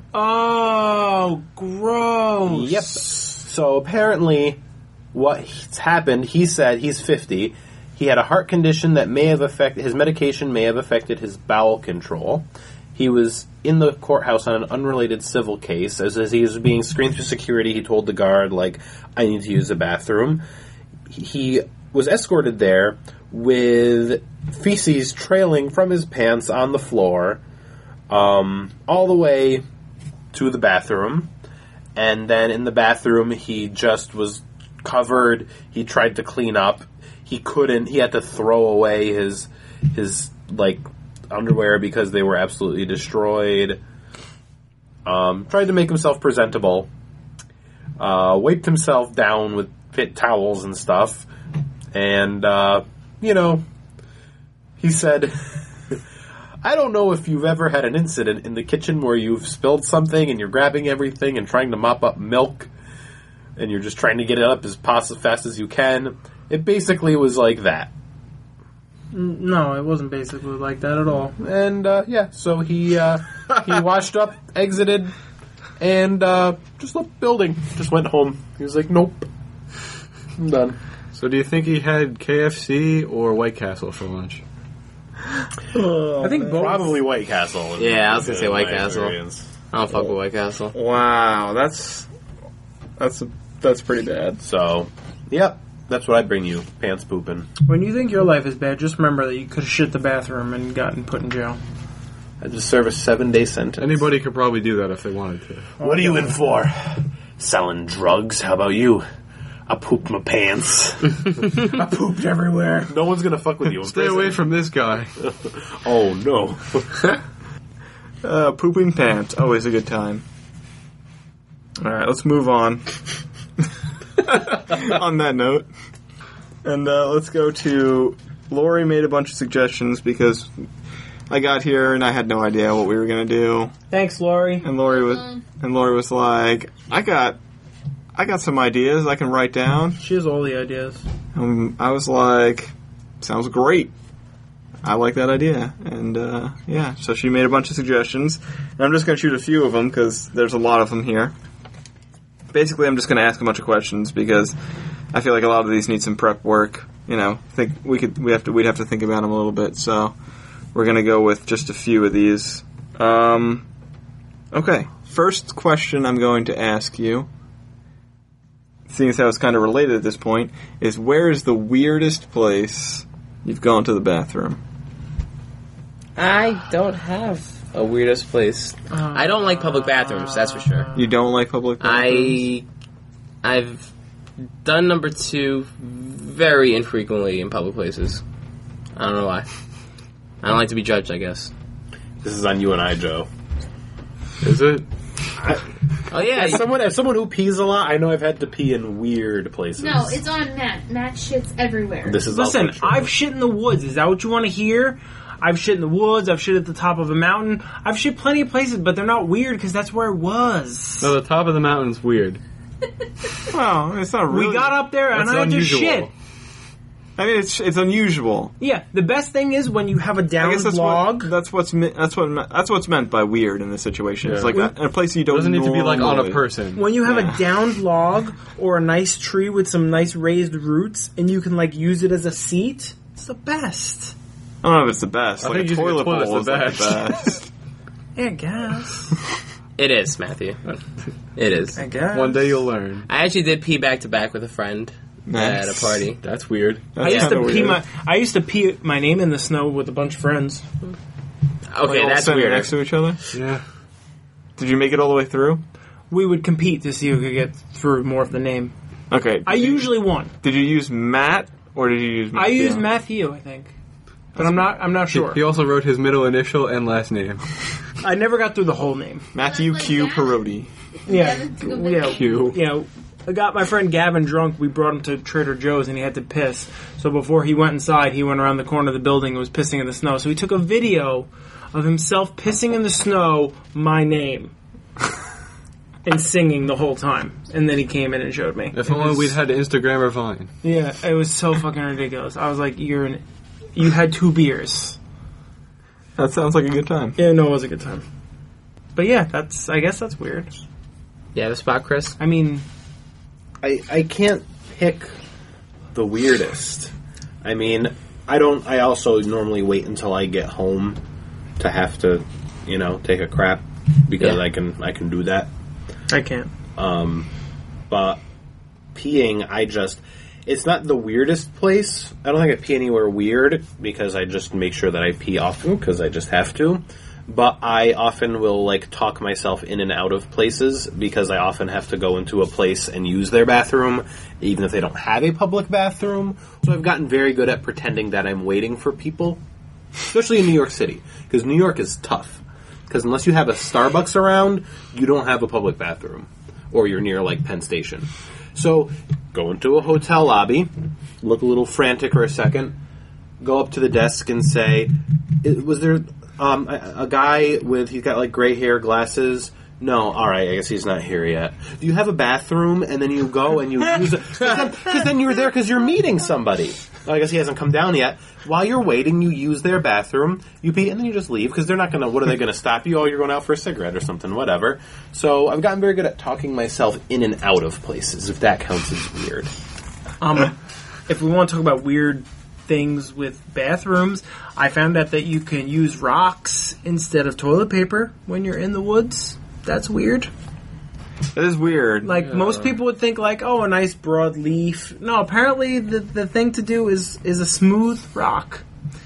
Oh, gross.
Yep. So apparently, what's happened, he said he's fifty. He had a heart condition that may have affected, his medication may have affected his bowel control. He was in the courthouse on an unrelated civil case. As, as he was being screened through security, he told the guard, like, I need to use the bathroom. He was escorted there with feces trailing from his pants on the floor, um, all the way to the bathroom. And then in the bathroom, he just was covered. He tried to clean up. He couldn't. He had to throw away his his like underwear because they were absolutely destroyed. Um, tried to make himself presentable. Uh, wiped himself down with pit towels and stuff. And, uh, you know, he said, I don't know if you've ever had an incident in the kitchen where you've spilled something and you're grabbing everything and trying to mop up milk and you're just trying to get it up as pos- fast as you can. It basically was like that.
No, it wasn't basically like that at all.
And, uh, yeah, so he, uh, he washed up, exited, and, uh, just left the building. Just went home. He was like, nope. I'm done.
So do you think he had K F C or White Castle for lunch?
I think both.
Probably White Castle.
Yeah, I was gonna say
in
White
my
Castle.
experience.
I don't fuck with White Castle.
Wow, that's that's that's pretty bad.
So, yep, that's what I bring you. Pants pooping.
When you think your life is bad, just remember that you could have shit the bathroom and gotten put in jail.
I just serve a seven-day sentence.
Anybody could probably do that if they wanted to.
What are you in for? Selling drugs? How about you? I pooped my pants. I pooped everywhere. No one's gonna fuck with you. in
Stay
prison.
away from this guy.
Oh no.
Uh, pooping pants, always a good time. All right, let's move on. On that note, and uh, let's go to Lori made a bunch of suggestions because I got here and I had no idea what we were gonna do,
Thanks, Lori.
and Lori was and Lori was like, "I got, I got some ideas I can write down."
She has all the ideas.
Um, I was like, "Sounds great. I like that idea." And uh, yeah, so she made a bunch of suggestions, and I'm just gonna shoot a few of them because there's a lot of them here. Basically, I'm just going to ask a bunch of questions because I feel like a lot of these need some prep work. You know, think we could we have to we'd have to think about them a little bit. So we're going to go with just a few of these. Um, okay, first question I'm going to ask you, seeing as how it's kind of related at this point, is where is the weirdest place you've gone to the bathroom?
I don't have a weirdest place.
Uh,
I don't like public bathrooms, that's for sure.
You don't like public bathrooms?
I, I've done number two very infrequently in public places. I don't know why. I don't like to be judged, I guess.
This is on you and I, Joe.
Is it?
Oh yeah,
As someone, as someone who pees a lot, I know I've had to pee in weird places.
No, it's on Matt. Matt shits everywhere.
This is
Listen,
also true.
I've shit in the woods. Is that what you want to hear? I've shit in the woods. I've shit at the top of a mountain. I've shit plenty of places, but they're not weird because that's where it was.
No, the top of the mountain's weird.
Well, it's not really.
We got up there and
That's
I had to
unusual.
shit.
I mean, it's it's unusual.
Yeah, the best thing is when you have a
I
downed
guess that's
log.
what that's what's me- that's what me- that's what's meant by weird in this situation. It's
Yeah.
like a, a place you
It
don't.
doesn't need to be like on a
normally-
person.
When you have
Yeah.
a downed log or a nice tree with some nice raised roots and you can like use it as a seat, it's the best.
I don't know if it's the best.
I
Like
think
a
using a
toilet
toilet's
bowl
the
is like the
best.
best.
Yeah, I guess.
it is, Matthew. It is.
I guess.
One day you'll learn.
I actually did pee back to back with a friend
Nice.
at a party.
That's weird.
That's
I used to
kinda
pee
weird.
my I used to pee my name in the snow with a bunch of friends.
Okay,
Like, all
that's
sitting
weird.
next to each other.
Yeah.
Did you make it all the way through?
We would compete to see who could get through more of the name.
Okay.
I
did you-
usually won.
did you use Matt or did you use?
I
Matthew?
used Matthew, I think, but I'm not. I'm not sure.
He also wrote his middle initial and last name.
I never got through the whole name.
Matthew
Like
Q
that?
Parodi.
Yeah,
Gavin's a good
yeah,
name.
Q.
you know. I got my friend Gavin drunk. We brought him to Trader Joe's and he had to piss. So before he went inside, he went around the corner of the building and was pissing in the snow. So he took a video of himself pissing in the snow, my name, and singing the whole time. And then he came in and showed me.
If
It
only
was-
we'd had Instagram or Vine.
Yeah, it was so fucking ridiculous. I was like, "You're an, you had two beers."
That sounds like a good time.
Yeah, no, it was a good time. But yeah, that's. I guess that's weird.
You have a spot, Chris?
I mean,
I, I can't pick the weirdest. I mean, I don't. I also normally wait until I get home to have to, you know, take a crap because
Yeah.
I can I can do that.
I can't.
Um, but peeing, I just It's not the weirdest place. I don't think I pee anywhere weird because I just make sure that I pee often because I just have to. But I often will like talk myself in and out of places because I often have to go into a place and use their bathroom, even if they don't have a public bathroom. So I've gotten very good at pretending that I'm waiting for people, especially in New York City, because New York is tough. Because unless you have a Starbucks around, you don't have a public bathroom, or you're near like Penn Station. So go into a hotel lobby, look a little frantic for a second, go up to the desk and say, was there um, a, a guy with, he's got like gray hair, glasses? No, alright, I guess he's not here yet. Do you have a bathroom? And then you go and you use it. Because then, then you're there because you're meeting somebody. I guess he hasn't come down yet. While you're waiting, you use their bathroom, you pee, and then you just leave, because they're not going to, what are they going to stop you? Oh, you're going out for a cigarette or something, whatever. So I've gotten very good at talking myself in and out of places, if that counts as weird.
Um, if we want to talk about weird things with bathrooms, I found out that you can use rocks instead of toilet paper when you're in the woods. That's weird.
That is weird.
Like,
Yeah.
most people would think, like, oh, a nice broad leaf. No, apparently the the thing to do is, is a smooth rock.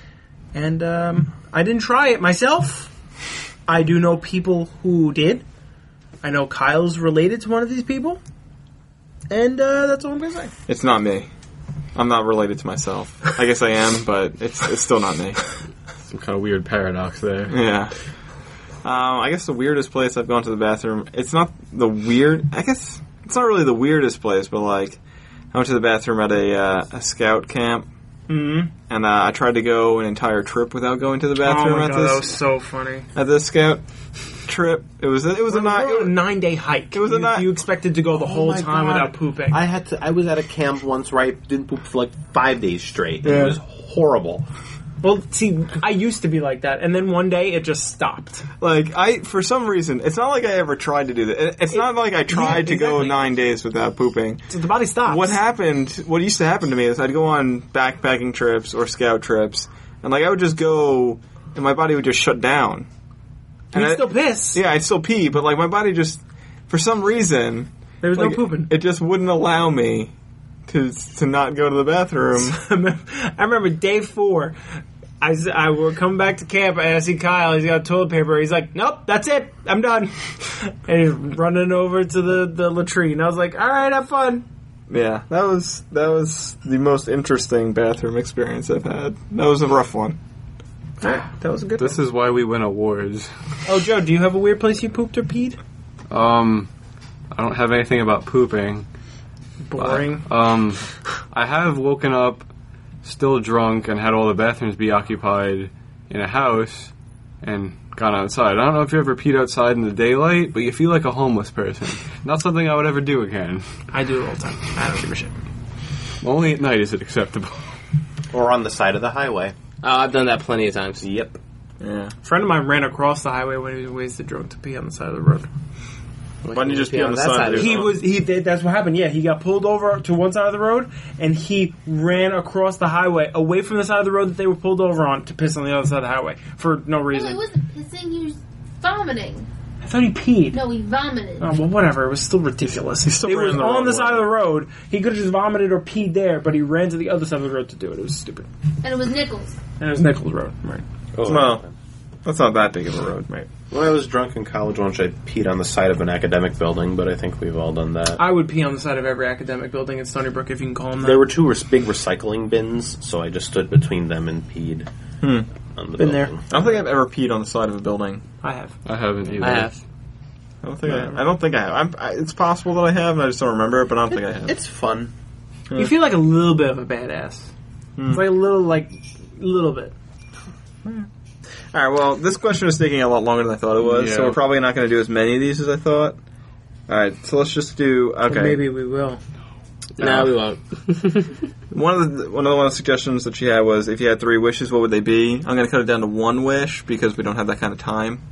And um, I didn't try it myself. I do know people who did. I know Kyle's related to one of these people. And uh, that's all I'm going to say.
It's not me. I'm not related to myself. I guess I am, but it's it's still not me.
Some kind of weird paradox there.
Yeah. Um, I guess the weirdest place I've gone to the bathroom, it's not the weird, I guess, it's not really the weirdest place, but like, I went to the bathroom at a, uh, a scout camp,
Mm-hmm.
and uh, I tried to go an entire trip without going to the bathroom
Oh my
at
god, that was
this,
so funny.
at this scout trip. It was, a- it was a
We're
night,
on a nine-day hike.
it was a
you,
ni-
you expected to go the whole
Oh my
time
God.
without pooping.
I had to, I was at a camp once where I didn't poop for like five days straight.
Yeah.
It was horrible.
Well, see, I used to be like that, and then one day it just stopped.
like, I, for some reason, it's not like I ever tried to do that. It- It's not like I tried to go
exactly.
nine days without pooping.
So the body stops.
What happened, what used to happen to me is I'd go on backpacking trips or scout trips, and like I would just go, and my body would just shut down.
You'd
I-
still piss.
Yeah, I'd still pee, but like my body just, for some reason,
There was
like,
no pooping.
it just wouldn't allow me to to not go to the bathroom.
I remember day four. I, s- I were coming back to camp and I see Kyle. He's got toilet paper. He's like, "Nope, that's it. I'm done." And he's running over to the, the latrine. I was like, "All right, have fun."
Yeah, that was that was the most interesting bathroom experience I've had. That was a rough one.
All right, that was a good.
This is why we win awards.
Oh, Joe, do you have a weird place you pooped or peed?
Um, I don't have anything about pooping.
Boring.
Um, I have woken up still drunk and had all the bathrooms be occupied in a house and gone outside. I don't know if you ever peed outside in the daylight, but you feel like a homeless person. Not something I would ever do again.
I do it all the time. I don't give a shit.
Only at night is it acceptable.
Or on the side of the highway.
Oh, I've done that plenty of times.
Yep.
Yeah.
A friend of mine ran across the highway when he was wasted drunk to pee on the side of the road.
Why didn't you just pee on the
that
side of
of
the
He
road?
was he did that's what happened. Yeah, he got pulled over to one side of the road and he ran across the highway away from the side of the road that they were pulled over on to piss on the other side of the highway for no
No,
reason.
he wasn't pissing, he was vomiting.
I thought he peed.
No, he vomited.
Oh, well, whatever. It was still ridiculous.
He still
it
ran
was
the
on
wrong
the
way.
side of the road. He could have just vomited or peed there, but he ran to the other side of the road to do it. It was stupid.
And it was Nichols.
And it was Nichols Road, right?
Oh,
Well, that's not that big of a road, right?
when I was drunk in college once, I peed on the side of an academic building, but I think we've all done that.
I would pee on the side of every academic building in Stony Brook, if you can call them that.
There were two res- big recycling bins, so I just stood between them and peed
Hmm.
on the
Been
building.
there.
I don't think I've ever peed on the side of a building.
I have.
I haven't either.
I have.
I don't think I. I don't think I have. I'm, I, it's possible that I have, and I just don't remember it. But I don't think I have.
It's fun.
You feel like a little bit of a badass.
Hmm.
It's like a little, like, a little bit.
All right. Well, this question is taking a lot longer than I thought it was, so
Yeah.
we're probably not going to do as many of these as I thought. All right. So let's just do.
But
Okay.
maybe we will.
No, we won't.
One of the one of the one of the suggestions that she had was if you had three wishes, what would they be? I'm going to cut it down to one wish because we don't have that kind of time.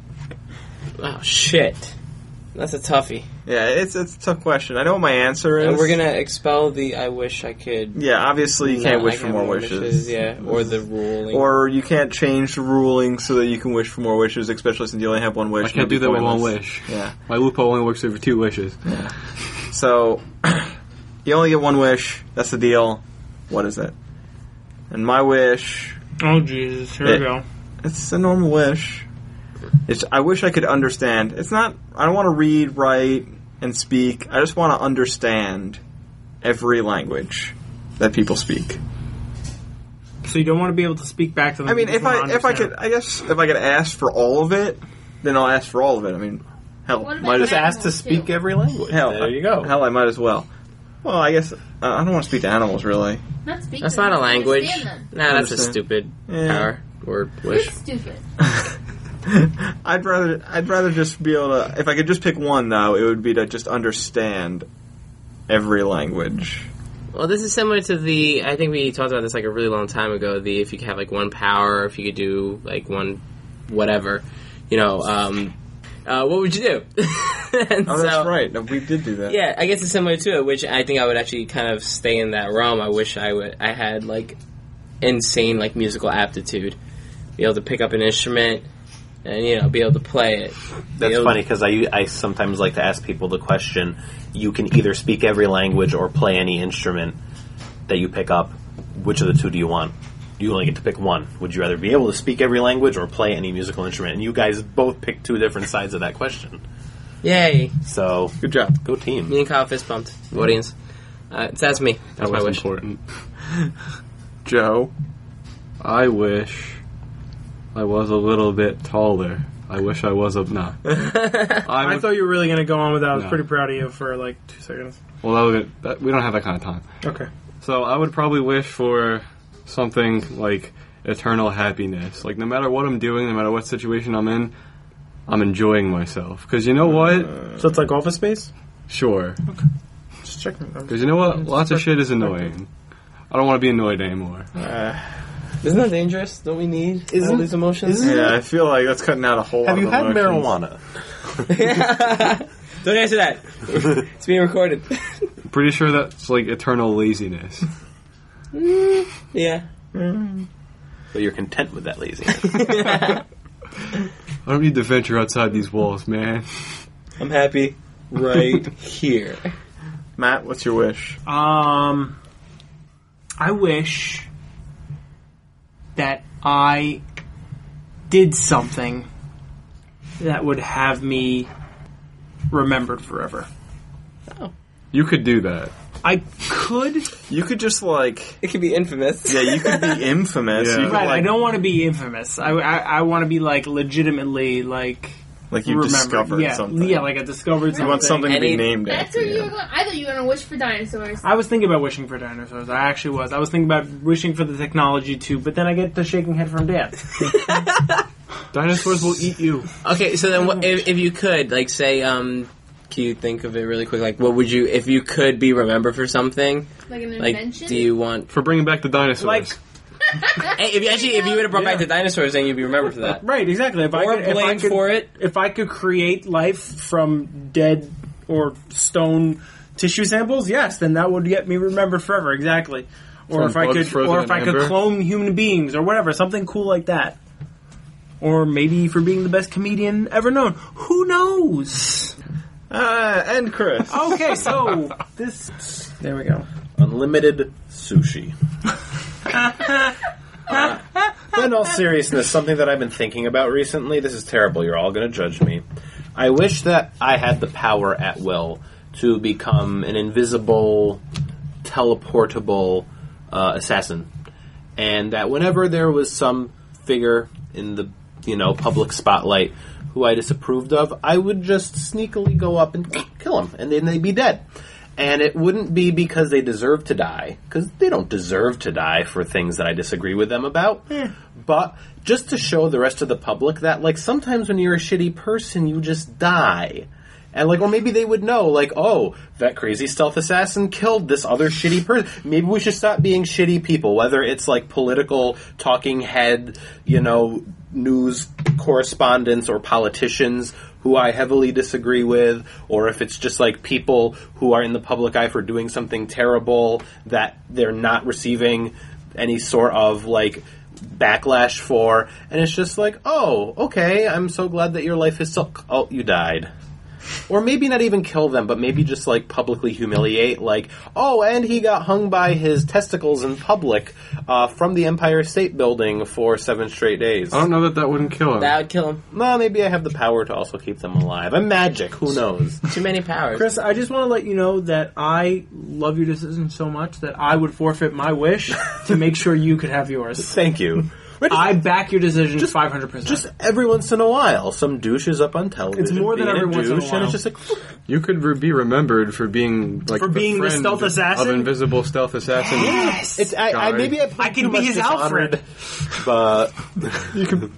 Oh, shit. That's a toughie.
Yeah, it's it's a tough question. I know what my answer is.
And we're going to expel the I wish I could.
Yeah, obviously you can't
No,
wish
I
for
have
more
more
wishes.
Yeah, or the ruling.
Or you can't change the ruling so that you can wish for more wishes, especially since you only have one wish.
I can't do that with one wish.
Yeah.
My loophole only works over two wishes.
So, You only get one wish. That's the deal. What is it? And my wish...
Oh, Jesus. Here
it,
we go.
It's a normal wish. It's, I wish I could understand. It's not... I don't want to read, write, and speak. I just want to understand every language that people speak.
So you don't want to be able to speak back to them?
I mean,
you
if
just
I
wanna
if I
understand
could... I guess if I could ask for all of it, then I'll ask for all of it. I mean, hell,
What about
might
Just
as,
animals,
ask to speak
too?
every language.
hell,
there you go.
Hell, I might as well. Well, I guess... Uh, I don't want to speak to animals, really.
Not speak
That's
to them,
not a language.
understand them.
Nah, that's a
Understand.
stupid
Yeah.
power or
You're
wish.
stupid.
I'd rather I'd rather just be able to... If I could just pick one, though, it would be to just understand every language.
Well, this is similar to the. I think we talked about this like a really long time ago. The if you could have like one power, if you could do like one, whatever, you know, um, uh, what would you do? And
Oh, that's
so-
right. No, we did do that.
Yeah, I guess it's similar to it, which I think I would actually kind of stay in that realm. I wish I would. I had like insane like musical aptitude, be able to pick up an instrument, and you know, be able to play it.
That's
Be able-
funny because I, I sometimes like to ask people the question, you can either speak every language or play any instrument that you pick up. Which of the two do you want? You only get to pick one. Would you rather be able to speak every language or play any musical instrument? And you guys both picked two different sides of that question.
Yay!
So,
Good job.
go team.
Me and Kyle fist bumped. Audience, uh, so that's me. That's
That
my
was
wish.
important.
Joe.
I wish I was a little bit taller. I wish I was a nah.
I
I
thought you were really going to go on with that. I was
No.
pretty proud of you for like two seconds.
well, that would, that, we don't have that kind of time.
Okay.
So I would probably wish for something like eternal happiness. Like no matter what I'm doing, no matter what situation I'm in, I'm enjoying myself. Because you know what?
So it's like Office Space?
Sure.
Just checking.
Because you know what? Lots of shit is annoying. I don't want to be annoyed anymore.
Isn't that dangerous? Don't we need all
Isn't-
these emotions?
Yeah, I feel like that's cutting out a whole
Have
lot
you
of
had
emotions.
marijuana?
Don't answer that. It's being recorded.
I'm pretty sure that's like eternal laziness.
Yeah.
But you're content with that laziness.
I don't need to venture outside these walls, man.
I'm happy right here.
Matt, what's your wish?
Um, I wish that I did something that would have me remembered forever.
You could do that.
I could.
You could just like...
It could be infamous.
Yeah, you could be infamous.
Yeah.
You could,
Right,
like,
I don't want to be infamous. I, I, I want to be like legitimately like
like you
remembered.
discovered
yeah,
something.
Yeah, like I discovered something.
You want something to
And
be
it-
named
That's
after
what you were
you.
going. I thought you were gonna wish for dinosaurs.
I was thinking about wishing for dinosaurs. I actually was. I was thinking about wishing for the technology too, but then I get the shaking head from Dad.
Dinosaurs will eat you.
Okay, so then what, if, if you could, like, say, um, can you think of it really quick? Like, what would you, if you could be remembered for something?
Like an
Like,
invention.
do you want?
For bringing back the dinosaurs.
Like,
Hey, if you actually, if you would have brought back the dinosaurs, then you'd be remembered for that.
right, exactly. If I
Or
could, if I
blamed
could,
for it.
if I could create life from dead or stone tissue samples, yes, then that would get me remembered forever. Exactly. Or
From
if I
bugs
could,
frozen
or if
in
I could
amber?
clone human beings or whatever, something cool like that. Or maybe for being the best comedian ever known. Who knows?
Uh, and Chris.
Okay, so this. There we go.
Unlimited sushi. Uh, but in all seriousness, something that I've been thinking about recently, this is terrible, you're all going to judge me. I wish that I had the power at will to become an invisible, teleportable uh, assassin. And that whenever there was some figure in the, you know, public spotlight who I disapproved of, I would just sneakily go up and kill them, and then they'd be dead. And it wouldn't be because they deserve to die, because they don't deserve to die for things that I disagree with them about. But just to show the rest of the public that, like, sometimes when you're a shitty person, you just die. And, like, or maybe they would know, like, oh, that crazy stealth assassin killed this other shitty person. Maybe we should stop being shitty people, whether it's, like, political talking head, you know, news correspondents or politicians who I heavily disagree with, or if it's just like people who are in the public eye for doing something terrible that they're not receiving any sort of like backlash for, and it's just like, oh, okay, I'm so glad that your life is so... Oh, you died. or maybe not even kill them, but maybe just like publicly humiliate. Like, oh, and he got hung by his testicles in public uh, from the Empire State Building for seven straight days.
I don't know that that wouldn't kill him.
That would kill him.
Well, maybe I have the power to also keep them alive. I'm magic. Who knows?
Too many powers.
Chris, I just want to let you know that I love your decision so much that I would forfeit my wish to make sure you could have yours.
Thank you.
I back your decision five hundred percent.
Just every once in a while, some douche is up on television.
It's more than
being
every
a
once in a
douche,
while.
And it's just like,
You could re- be remembered for being like
For
the
being the
friend
stealth assassin?
of invisible stealth assassin.
Yes!
it's I, I
Sorry.
maybe I, played
I can
too
be
much
his
Dishonored, but
You could.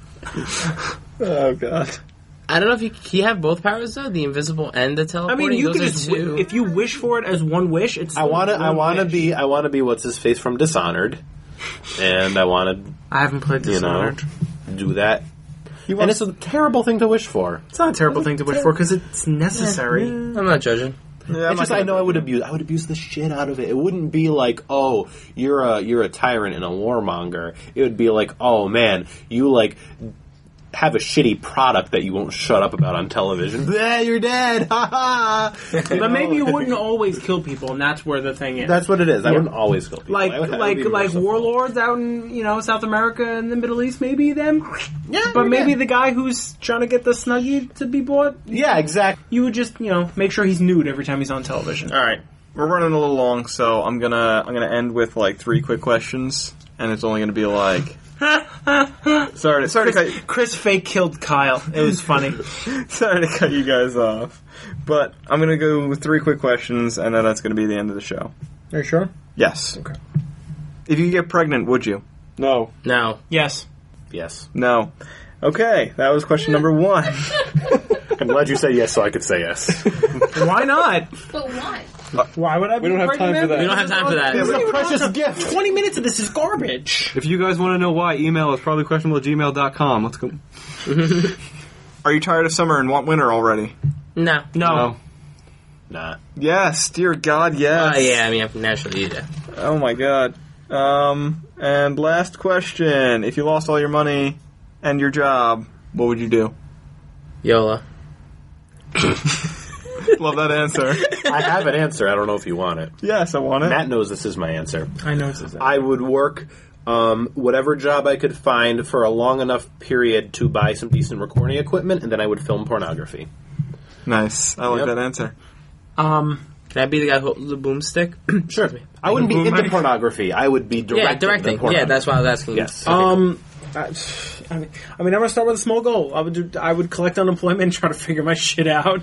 Oh god.
I don't know if you can you have both powers though, the invisible and the
I
teleporting.
mean, you
Those
could
are
just
two.
w- if you wish for it as one wish. It's
I want to. I
one
want to
wish.
be. I want to be what's his face from Dishonored, and I want
I haven't played
to, you know,
Dishonored.
do that. And it's a terrible thing to wish for.
It's not a terrible thing to wish for because it's necessary.
I'm not judging.
Yeah,
It's just I know I would abuse. I would abuse the shit out of it. It wouldn't be like, oh, you're a you're a tyrant and a warmonger. It would be like, oh man, you like have a shitty product that you won't shut up about on television. Bleh, you're dead. Ha ha.
But maybe you wouldn't always kill people, and that's where the thing is.
That's what it is. I
Yeah.
wouldn't always kill people.
like
I would- I would
like
be
like
merciful.
warlords out in you know South America and the Middle East. Maybe them.
Yeah,
But
you're
maybe
dead.
the guy who's trying to get the Snuggie to be bought,
yeah, exactly.
you would just you know make sure he's nude every time he's on television.
All right, we're running a little long, so I'm gonna I'm gonna end with like three quick questions, and it's only gonna be like. sorry, to, sorry to cut. You,
Chris fake killed Kyle. It was funny.
sorry to cut you guys off, but I'm gonna go with three quick questions, and then that's gonna be the end of the show.
Are you sure?
Yes.
Okay.
If you could get pregnant, would you?
No.
No.
Yes.
Yes.
No. Okay, that was question number one.
I'm glad you said yes, so I could say yes.
Why not?
But why?
Why would I?
We don't have time for that.
We don't have time for that.
This is
It's a
a
precious gift.
Twenty minutes of this is garbage.
If you guys want to know why, email us probably questionable at gmail dot com. Let's go.
Are you tired of summer and want winter already?
No.
No.
No.
Nah.
Yes, dear God, yes.
Uh, yeah, I mean, naturally, yeah.
Oh my God. Um, and last question: if you lost all your money and your job, what would you do?
YOLO.
Love that answer.
I have an answer. I don't know if you want it.
Yes, I want it.
Matt knows this is my answer.
I know this is that.
I would work um, whatever job I could find for a long enough period to buy some decent recording equipment, and then I would film pornography.
Nice. I like
Yep.
that answer.
Um.
Can I be the guy who holds the boomstick?
Sure. I wouldn't be
Boom
into
mic.
pornography. I would be directing.
yeah,
the
directing.
pornography.
Yeah, that's why I was asking.
Yes.
Um. I, I mean, I mean, I'm gonna start with a small goal. I would do. I would collect unemployment and try to figure my shit out.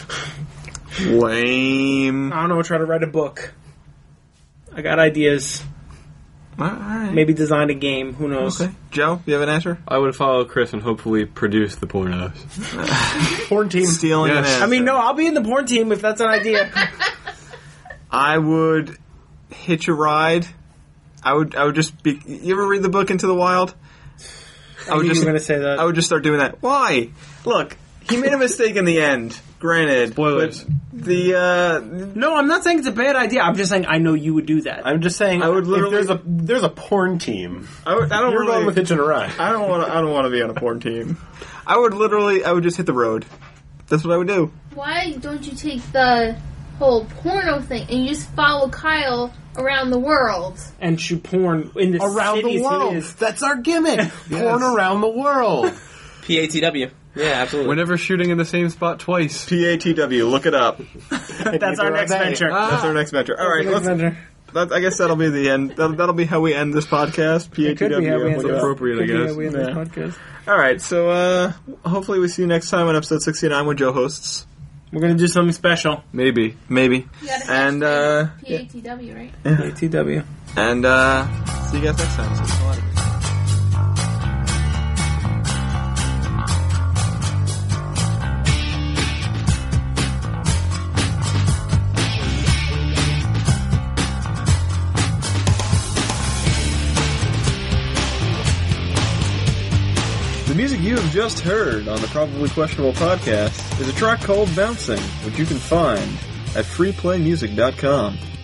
Lame.
I don't know. Try to write a book. I got ideas.
All right.
Maybe design a game. Who knows?
Okay. Joe, you have an answer?
I would follow Chris and hopefully produce the pornos.
Porn team.
Stealing
Yes.
an answer.
I mean, no. I'll be in the porn team if that's an idea.
I would hitch a ride. I would. I would just be. You ever read the book Into the Wild? I would
You
just.
were gonna say that.
I would just start doing that. Why? Look, he made a mistake in the end. Granted,
Spoilers.
but the uh,
No, I'm not saying it's a bad idea. I'm just saying I know you would do that.
I'm just saying.
I would literally-
If there's a there's a porn team.
I, would, I don't
You're
really.
going with hitching a ride.
I don't want. I don't want to be on a porn team. I would literally. I would just hit the road. That's what I would do.
Why don't you take the whole porno thing and you just follow Kyle around the world?
And shoot porn in the
Around
cities
the world.
It is.
That's our gimmick. Porn around the world.
P A T W. Yeah, absolutely.
We're never shooting in the same spot twice.
P A T W. Look it up.
That's our next venture.
That's our next venture. All right.
Next
Let's,
venture.
that, I guess that'll be the end. That'll, that'll be how we end this podcast. P A T
Could be how we
W.
end
Look it
this-
up.
appropriate, I
could be
guess.
how we end
Yeah.
this podcast.
All right. So uh, hopefully we see you next time on episode sixty-nine with Joe hosts.
We're gonna do something special.
Maybe.
Maybe.
You gotta
And, uh,
P A T W, right?
A T W.
And uh, see you guys next time. So, bye. The music you have just heard on the Probably Questionable podcast is a track called Bouncing, which you can find at free play music dot com.